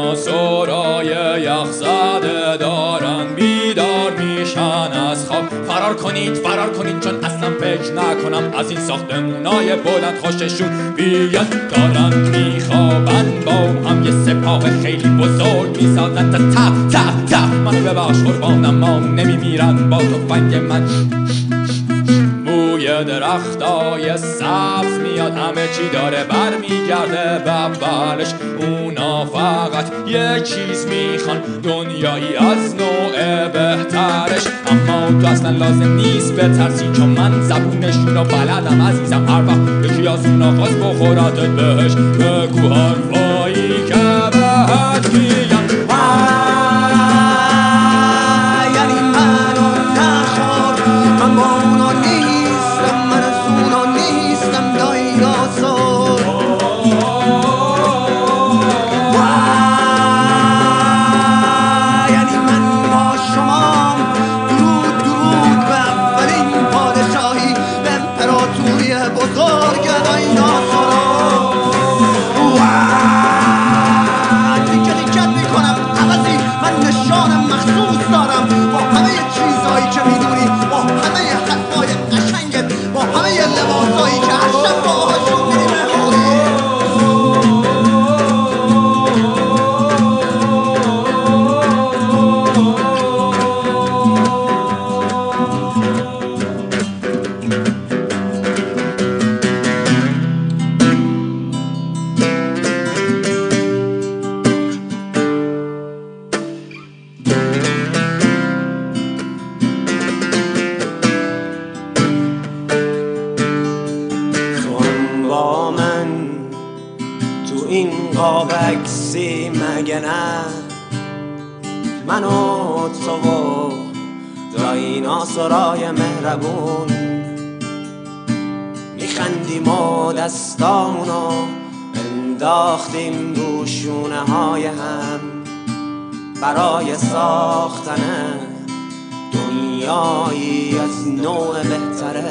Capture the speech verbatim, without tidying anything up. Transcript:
دایناسورای یخزده دارن بیدار میشن از خواب. فرار کنید فرار کنید چون اصلا فکر نکنم از این ساختمونای بلند خوششون بیاد. دارن میخوابن با هم یه سپاه خیلی بزرگ میسازن. تا تا تا تا منو ببخش قربانم ما نمیمیرن با تفنگ من. بوی درختای سبز میاد همه چی داره برمیگرده به اولش. اونا فقط یه چیز میخوان دنیایی از نوع بهترش. اما تو اصلا لازم نیست بترسی چون من زبونشونو بلدم عزیزم. هر وقت یکی از اونا خواست بخورتت بهش بگو حرفایی که بهت میگم. این قاب عکسی مگه نه من و تو و دایناسورای مهربون میخندیم و دستامونو انداختیم رو شونه های هم برای ساختن دنیایی از نوع بهتره.